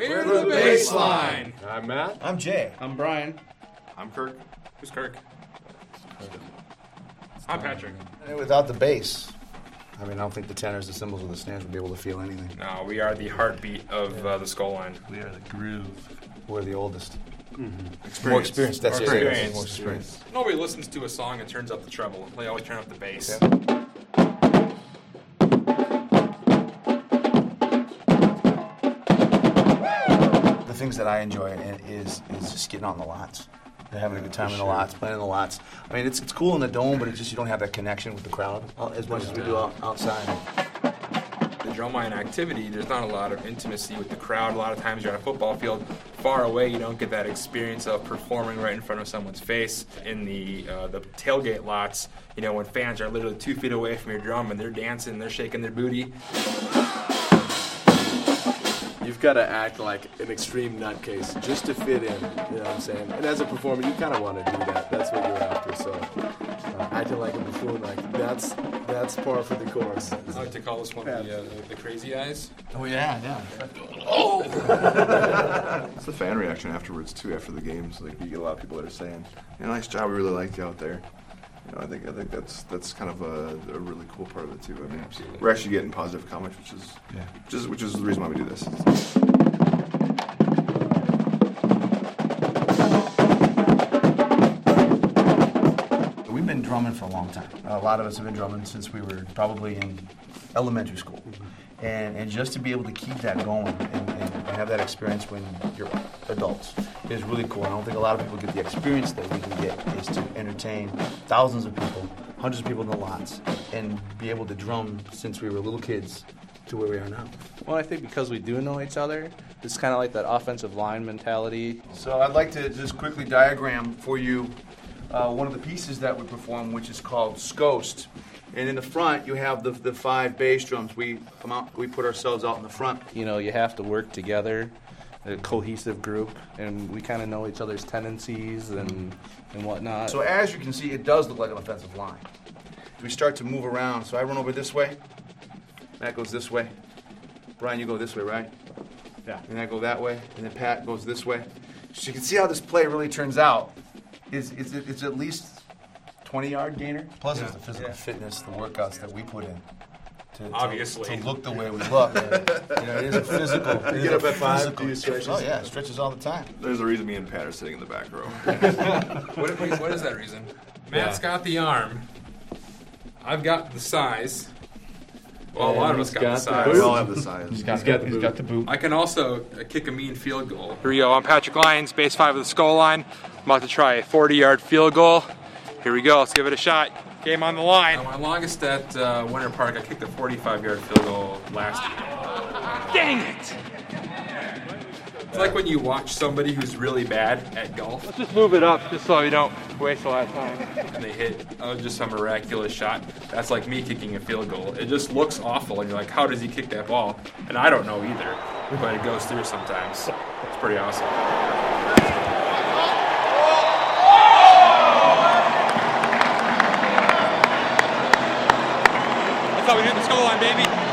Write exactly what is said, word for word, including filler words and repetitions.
We're the Baseline. I'm Matt. I'm Jay. I'm Brian. I'm Kirk. Who's Kirk? I'm Patrick. And without the bass, I mean, I don't think the tenors, the cymbals, or the snares would be able to feel anything. No, we are the heartbeat of uh, the skull line. We are the groove. We're the oldest. Experience. More experienced. That's More it. experience. More experience. Nobody listens to a song and turns up the treble. They always turn up the bass. Yeah. The things that I enjoy is is just getting on the lots. They're having a good time in the lots, playing in the lots. I mean, it's it's cool in the dome, but it's just you don't have that connection with the crowd as much as we do out, outside. The drumline activity, there's not a lot of intimacy with the crowd. A lot of times you're at a football field far away. You don't get that experience of performing right in front of someone's face. In the uh, the tailgate lots, you know, when fans are literally two feet away from your drum and they're dancing, they're shaking their booty. You've got to act like an extreme nutcase just to fit in, you know what I'm saying? And as a performer, you kind of want to do that. That's what you're after, so uh, acting like a buffoon, like that's that's par for the course. I like to call this one the, uh, the, the crazy eyes. Oh, yeah, yeah. It's the fan reaction afterwards, too, after the games. Like, you get a lot of people that are saying, yeah, nice job, we really liked you out there. You know, I think I think that's that's kind of a, a really cool part of it too. I mean, Absolutely. we're actually getting positive comments, which is Yeah. which is which is the reason why we do this. We've been drumming for a long time. A lot of us have been drumming since we were probably in elementary school. And and just to be able to keep that going and, and have that experience when you're adults is really cool. I don't think a lot of people get the experience that we can get is to entertain thousands of people, hundreds of people in the lots, and be able to drum since we were little kids to where we are now. Well, I think because we do know each other, it's kind of like that offensive line mentality. So I'd like to just quickly diagram for you uh, one of the pieces that we perform, which is called Scoast. And in the front, you have the the five bass drums. We come out, we put ourselves out in the front. You know, you have to work together, a cohesive group, and we kind of know each other's tendencies and, and whatnot. So as you can see, it does look like an offensive line. We start to move around. So I run over this way. Matt goes this way. Brian, you go this way, right? Yeah. And I go that way. And then Pat goes this way. So you can see how this play really turns out. It's, it's, it's at least twenty-yard gainer. Plus, it's the physical fitness, the workouts that we put in. To, to- Obviously. To, look the way we look. You know, it is a physical. It is get a up at five, physical- do you stretches? Oh, yeah. Stretches all the time. There's a reason me and Pat are sitting in the back row. What, what, what is that reason? Matt's got the arm. I've got the size. Well, a lot of us got, the size. we all have the size. He's got, he's got the boot. I can also uh, kick a mean field goal. Here we go. I'm Patrick Lyons, base five of the skull line. I'm about to try a forty-yard field goal. Here we go. Let's give it a shot. Game on the line. My longest at uh, Winter Park, I kicked a forty-five-yard field goal last year. Dang it! It's like when you watch somebody who's really bad at golf. Let's just move it up just so we don't waste a lot of time. And they hit oh, just some miraculous shot. That's like me kicking a field goal. It just looks awful, and you're like, how does he kick that ball? And I don't know either, but it goes through sometimes. It's pretty awesome. That's how we do the skull line, baby.